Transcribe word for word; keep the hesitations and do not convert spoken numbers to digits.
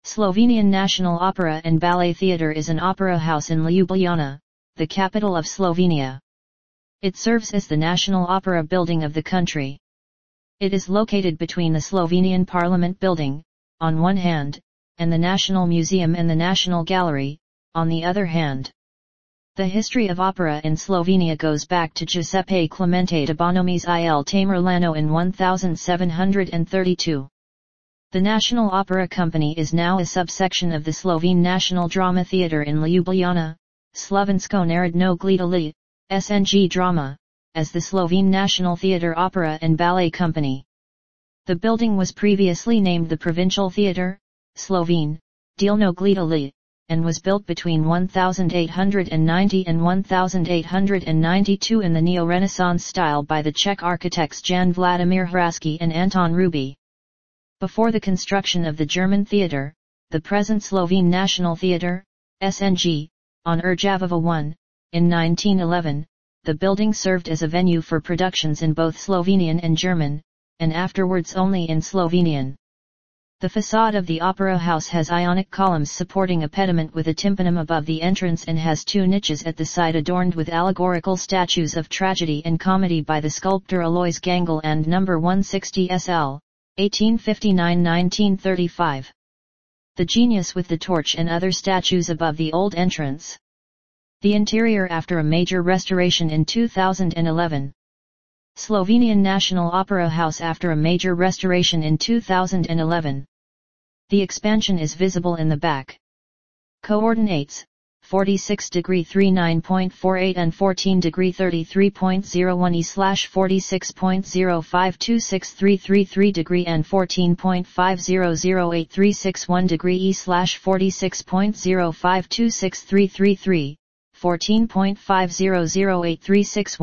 Slovenian National Opera and Ballet Theatre is an opera house in Ljubljana, the capital of Slovenia. It serves as the national opera building of the country. It is located between the Slovenian Parliament building, on one hand, and the National Museum and the National Gallery, on the other hand. The history of opera in Slovenia goes back to Giuseppe Clemente de Bonomis il Tamerlano in seventeen thirty-two. The National Opera Company is now a subsection of the Slovene National Drama Theatre in Ljubljana, Slovensko narodno gledališče, S N G Drama, as the Slovene National Theatre Opera and Ballet Company. The building was previously named the Provincial Theatre, Slovene, delno gledališče, and was built between eighteen ninety and eighteen ninety-two in the Neo-Renaissance style by the Czech architects Jan Vladimir Hradsky and Anton Ruby. Before the construction of the German theatre, the present Slovene National Theatre, S N G, on Ržavova one, in nineteen eleven, the building served as a venue for productions in both Slovenian and German, and afterwards only in Slovenian. The facade of the opera house has Ionic columns supporting a pediment with a tympanum above the entrance and has two niches at the side adorned with allegorical statues of tragedy and comedy by the sculptor Alois Gangel and number one sixty S L, eighteen fifty-nine to nineteen thirty-five. The Genius with the Torch and other statues above the old entrance. The interior after a major restoration in two thousand eleven. Slovenian National Opera House after a major restoration in two thousand eleven. The expansion is visible in the back. Coordinates, forty-six degree thirty-nine point four eight and fourteen degree thirty-three point zero one E slash forty-six point zero five two six three three three degree and fourteen point five zero zero eight three six one degree E slash forty-six point zero five two six three three three, fourteen point five zero zero eight three six one